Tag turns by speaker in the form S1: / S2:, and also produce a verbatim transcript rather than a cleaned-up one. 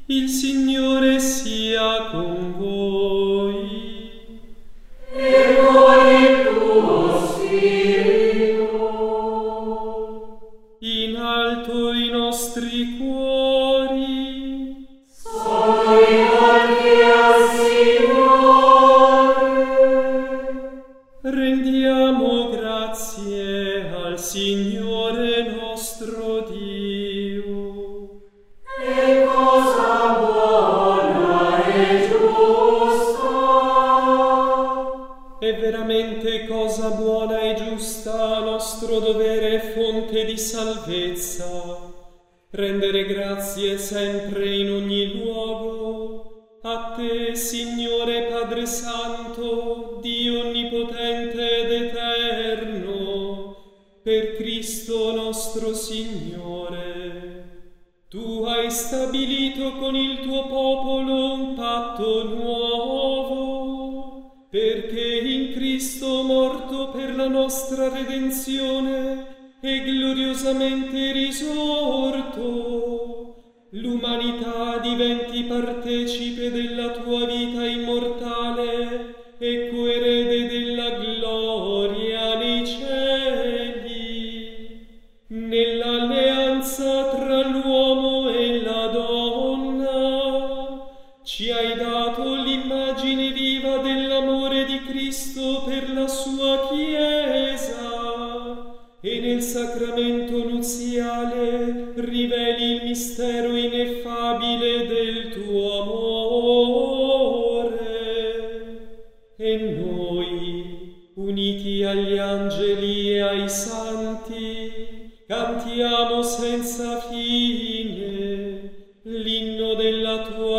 S1: Il Signore sia con voi.
S2: E con il tuo spirito.
S1: In alto i nostri cuori.
S2: Sono rivolti al Signore.
S1: Rendiamo grazie al Signore nostro Dio.
S2: È cosa buona e giusta.
S1: È veramente cosa buona e giusta, nostro dovere e fonte di salvezza, rendere grazie sempre in ogni luogo a te, Signore Padre Santo, Dio onnipotente ed eterno, per Cristo nostro Signore. Tu hai stabilito con il tuo popolo un patto nuovo, perché in Cristo morto per la nostra redenzione e gloriosamente risorto, l'umanità diventi partecipe della tua vita immortale e coerede della gloria nei cieli. Nell'alleanza tra l'uomo e la donna ci hai dato l'immagine viva dell'amore di Cristo per la sua Chiesa, e nel sacramento nuziale riveli il mistero ineffabile del tuo amore. E noi, uniti agli angeli e ai santi, cantiamo senza fine l'inno della tua